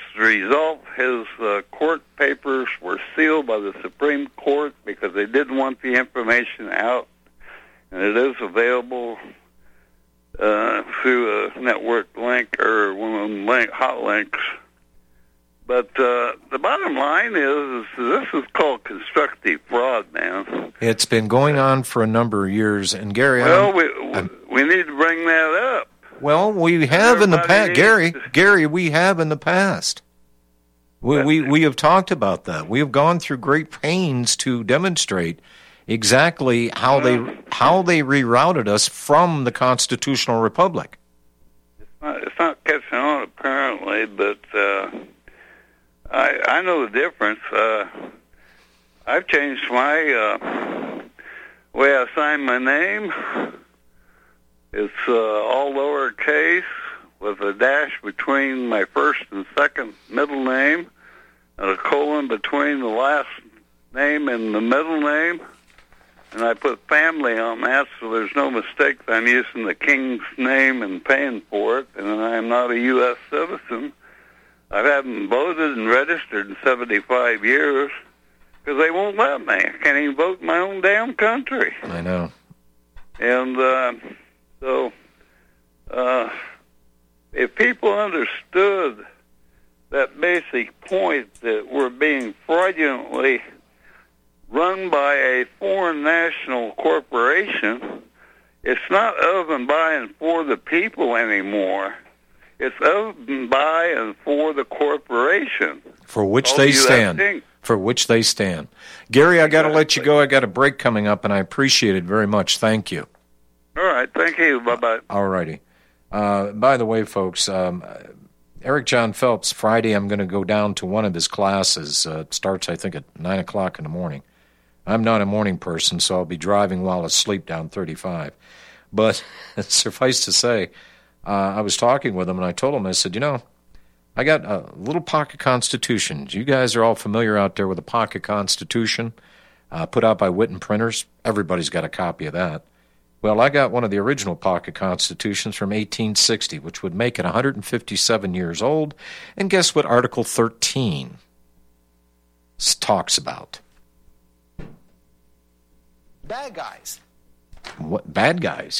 court papers were sealed by the Supreme Court because they didn't want the information out. And it is available through a network link or one of them hot links. But the bottom line is this is called constructive fraud, man. It's been going on for a number of years. And Gary, we need to bring that up. Well, we have in the past, Gary. We have in the past. We have talked about that. We have gone through great pains to demonstrate exactly how they rerouted us from the constitutional republic. It's not catching on apparently, but I know the difference. I've changed my way I sign my name. It's all lowercase with a dash between my first and second middle name and a colon between the last name and the middle name. And I put family on that so there's no mistake that I'm using the king's name and paying for it. And I'm not a U.S. citizen. I haven't voted and registered in 75 years because they won't let me. I can't even vote in my own damn country. I know. And so, if people understood that basic point that we're being fraudulently run by a foreign national corporation, it's not of and by and for the people anymore. It's of and by and for the corporation. For which they stand. For which they stand. Gary, I got to let you go. I got a break coming up, and I appreciate it very much. Thank you. All right. Thank you. Bye-bye. All righty. By the way, folks, Eric John Phelps, Friday I'm going to go down to one of his classes. It starts, I think, at 9 o'clock in the morning. I'm not a morning person, so I'll be driving while asleep down 35. But suffice to say, I was talking with him, and I told him, I said, I got a little pocket constitution. You guys are all familiar out there with a pocket constitution put out by Witten Printers. Everybody's got a copy of that. Well, I got one of the original pocket constitutions from 1860, which would make it 157 years old. And guess what Article 13 talks about? Bad guys. What? Bad guys?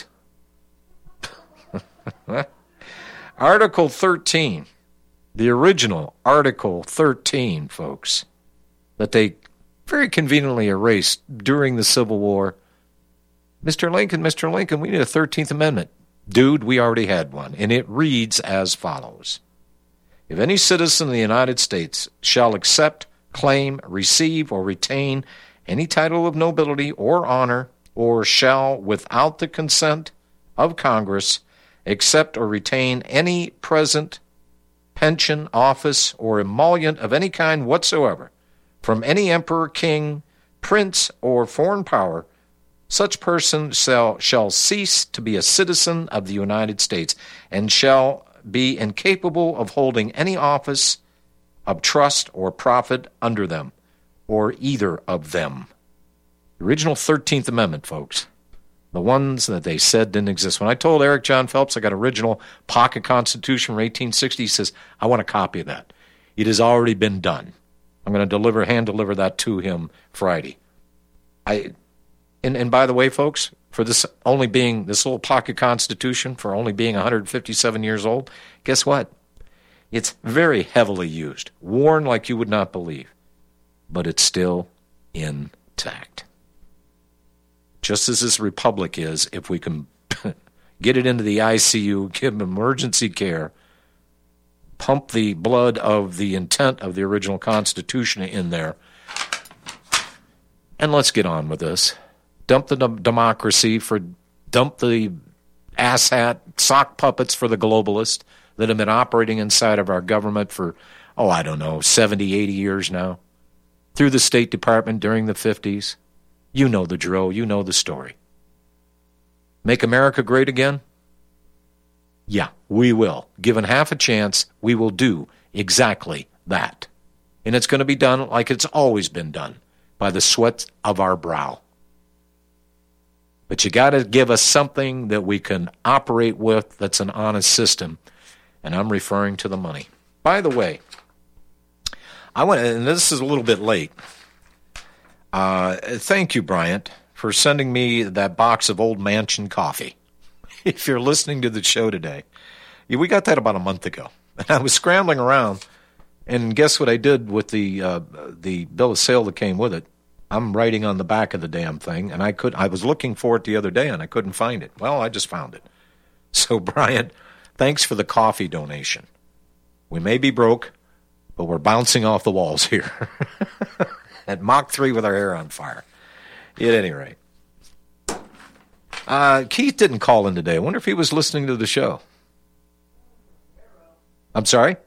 Article 13. The original Article 13, folks, that they very conveniently erased during the Civil War. Mr. Lincoln, we need a 13th Amendment. Dude, we already had one, and it reads as follows. If any citizen of the United States shall accept, claim, receive, or retain any title of nobility or honor, or shall, without the consent of Congress, accept or retain any present, pension, office, or emolument of any kind whatsoever from any emperor, king, prince, or foreign power, such person shall cease to be a citizen of the United States and shall be incapable of holding any office of trust or profit under them, or either of them. The original 13th Amendment, folks. The ones that they said didn't exist. When I told Eric John Phelps I got original pocket Constitution from 1860, he says, I want a copy of that. It has already been done. I'm going to hand deliver that to him Friday. And by the way, folks, for this only being this little pocket Constitution, for only being 157 years old, guess what? It's very heavily used, worn like you would not believe, but it's still intact. Just as this republic is, if we can get it into the ICU, give them emergency care, pump the blood of the intent of the original Constitution in there, and let's get on with this. Dump the democracy, dump the asshat sock puppets for the globalists that have been operating inside of our government for, 70, 80 years now, through the State Department during the 50s. You know the drill. You know the story. Make America great again? Yeah, we will. Given half a chance, we will do exactly that. And it's going to be done like it's always been done, by the sweat of our brow. But you got to give us something that we can operate with that's an honest system. And I'm referring to the money. By the way, and this is a little bit late. Thank you, Bryant, for sending me that box of Old Mansion coffee. If you're listening to the show today, we got that about a month ago. And I was scrambling around, and guess what I did with the bill of sale that came with it? I'm writing on the back of the damn thing, and I was looking for it the other day, and I couldn't find it. Well, I just found it. So, Bryant, thanks for the coffee donation. We may be broke, but we're bouncing off the walls here. At Mach 3 with our hair on fire. At any rate. Keith didn't call in today. I wonder if he was listening to the show. I'm sorry?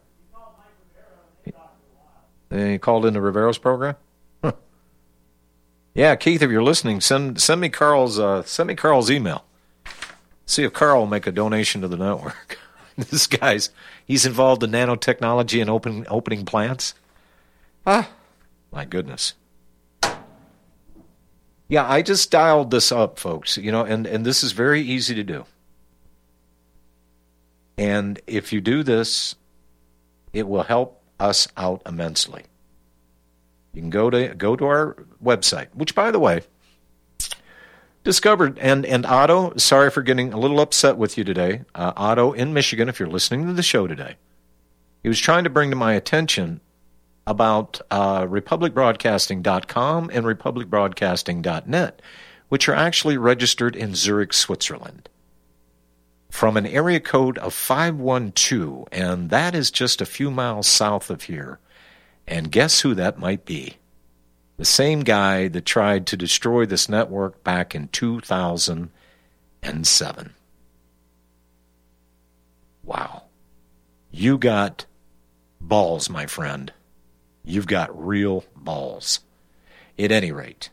He called into Rivero's program? Huh. Yeah, Keith, if you're listening, send me Carl's email. See if Carl will make a donation to the network. This guy's, he's involved in nanotechnology and opening plants. My goodness. Yeah, I just dialed this up, folks, and this is very easy to do. And if you do this, it will help us out immensely. You can go to our website, which, by the way, discovered, and Otto, sorry for getting a little upset with you today. Otto in Michigan, if you're listening to the show today, he was trying to bring to my attention about republicbroadcasting.com and republicbroadcasting.net, which are actually registered in Zurich, Switzerland, from an area code of 512, and that is just a few miles south of here. And guess who that might be? The same guy that tried to destroy this network back in 2007. Wow. You got balls, my friend. You've got real balls. At any rate,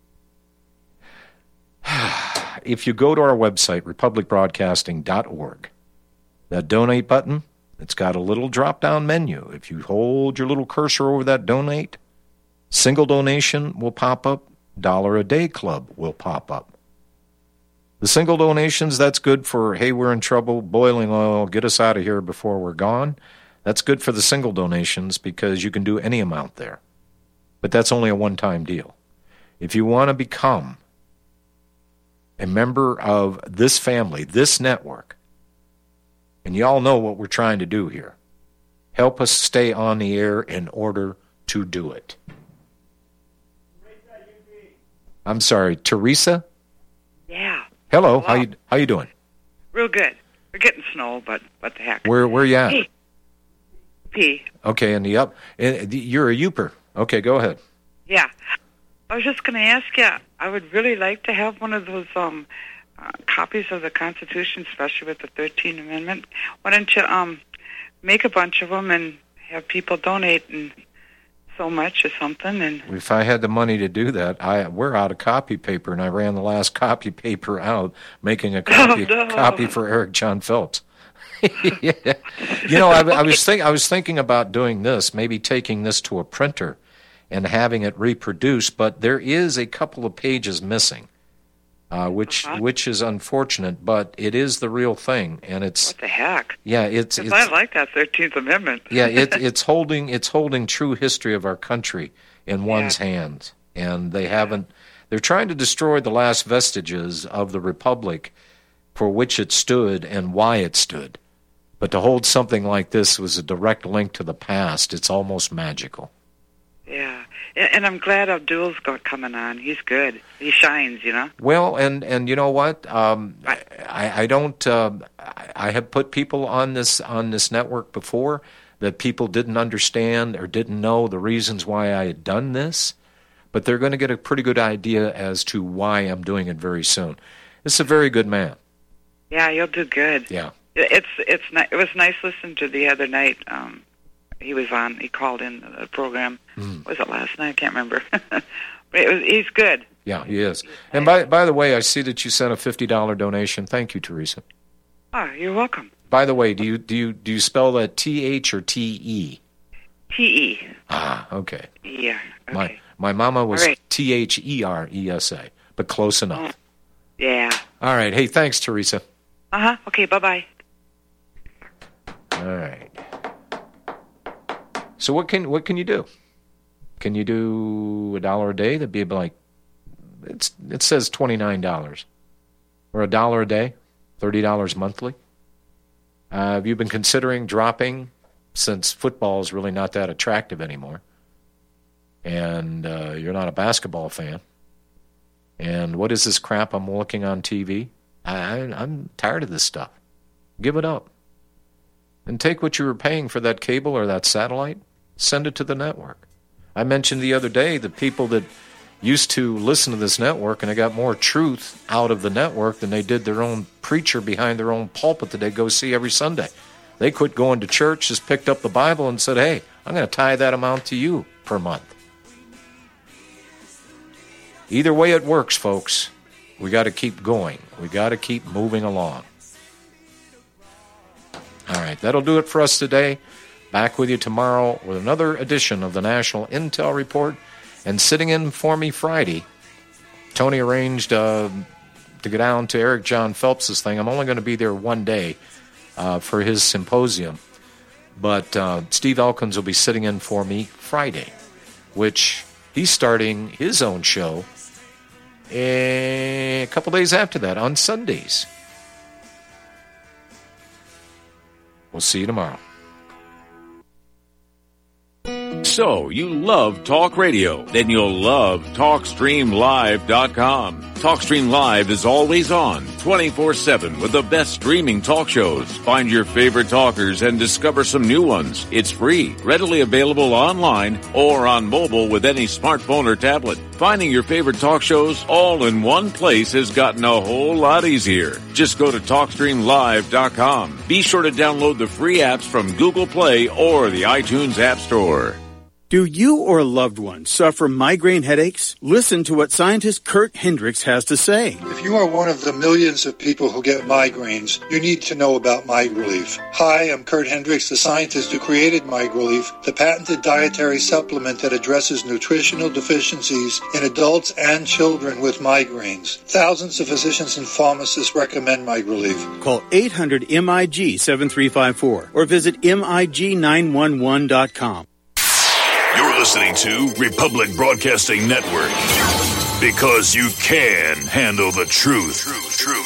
if you go to our website, republicbroadcasting.org, that donate button, it's got a little drop-down menu. If you hold your little cursor over that donate, single donation will pop up, $1 a day club will pop up. The single donations, that's good for, hey, we're in trouble, boiling oil, get us out of here before we're gone. That's good for the single donations because you can do any amount there. But that's only a one-time deal. If you want to become a member of this family, this network, and you all know what we're trying to do here, help us stay on the air in order to do it. I'm sorry, Teresa? Yeah. Hello. How you doing? Real good. We're getting snow, but what the heck? Where you at? P. Okay, in the up. You're a Youper. Okay, go ahead. Yeah. I was just going to ask you, I would really like to have one of those copies of the Constitution, especially with the 13th Amendment. Why don't you make a bunch of them and have people donate and so much or something? And if I had the money to do that, we're out of copy paper, and I ran the last copy paper out, making a copy for Eric John Phelps. Yeah. You know, I was thinking about doing this, maybe taking this to a printer and having it reproduced, but there is a couple of pages missing, which is unfortunate, but it is the real thing, and it's what the heck? Yeah, it's I like that 13th Amendment. Yeah, it's holding true history of our country in one's hands, and they're trying to destroy the last vestiges of the republic for which it stood and why it stood. But to hold something like this was a direct link to the past. It's almost magical. Yeah, and I'm glad Abdul's coming on. He's good. He shines, you know. Well, and you know what? I don't. I have put people on this network before that people didn't understand or didn't know the reasons why I had done this, but they're going to get a pretty good idea as to why I'm doing it very soon. It's a very good man. Yeah, you'll do good. Yeah. It was nice listening to the other night. He was on. He called in the program. Was it last night? I can't remember. But he's good. Yeah, he is. And by the way, I see that you sent a $50 donation. Thank you, Teresa. Oh, you're welcome. By the way, do you spell that TH or TE? TE. Ah, okay. Yeah. Okay. My mama was right. THERESA, but close enough. Oh, yeah. All right. Hey, thanks, Teresa. Okay. Bye-bye. All right. So what can you do? Can you do $1 a day? That'd be like it says $29 or $1 a day, $30 monthly. Have you been considering dropping, since football is really not that attractive anymore, and you're not a basketball fan? And what is this crap I'm looking on TV? I'm tired of this stuff. Give it up. And take what you were paying for that cable or that satellite, send it to the network. I mentioned the other day the people that used to listen to this network and they got more truth out of the network than they did their own preacher behind their own pulpit that they go see every Sunday. They quit going to church, just picked up the Bible and said, hey, I'm going to tie that amount to you per month. Either way it works, folks. We got to keep going. We got to keep moving along. All right, that'll do it for us today. Back with you tomorrow with another edition of the National Intel Report. And sitting in for me Friday, Tony arranged to go down to Eric John Phelps' thing. I'm only going to be there one day for his symposium. But Steve Elkins will be sitting in for me Friday, which he's starting his own show a couple days after that on Sundays. We'll see you tomorrow. So, you love talk radio? Then you'll love TalkStreamLive.com. TalkStream Live is always on, 24/7, with the best streaming talk shows. Find your favorite talkers and discover some new ones. It's free, readily available online or on mobile with any smartphone or tablet. Finding your favorite talk shows all in one place has gotten a whole lot easier. Just go to TalkStreamLive.com. Be sure to download the free apps from Google Play or the iTunes App Store. Do you or a loved one suffer migraine headaches? Listen to what scientist Kurt Hendricks has to say. If you are one of the millions of people who get migraines, you need to know about MigRelief. Hi, I'm Kurt Hendricks, the scientist who created MigRelief, the patented dietary supplement that addresses nutritional deficiencies in adults and children with migraines. Thousands of physicians and pharmacists recommend MigRelief. Call 800-MIG-7354 or visit MIG911.com. You're listening to Republic Broadcasting Network. Because you can handle the truth.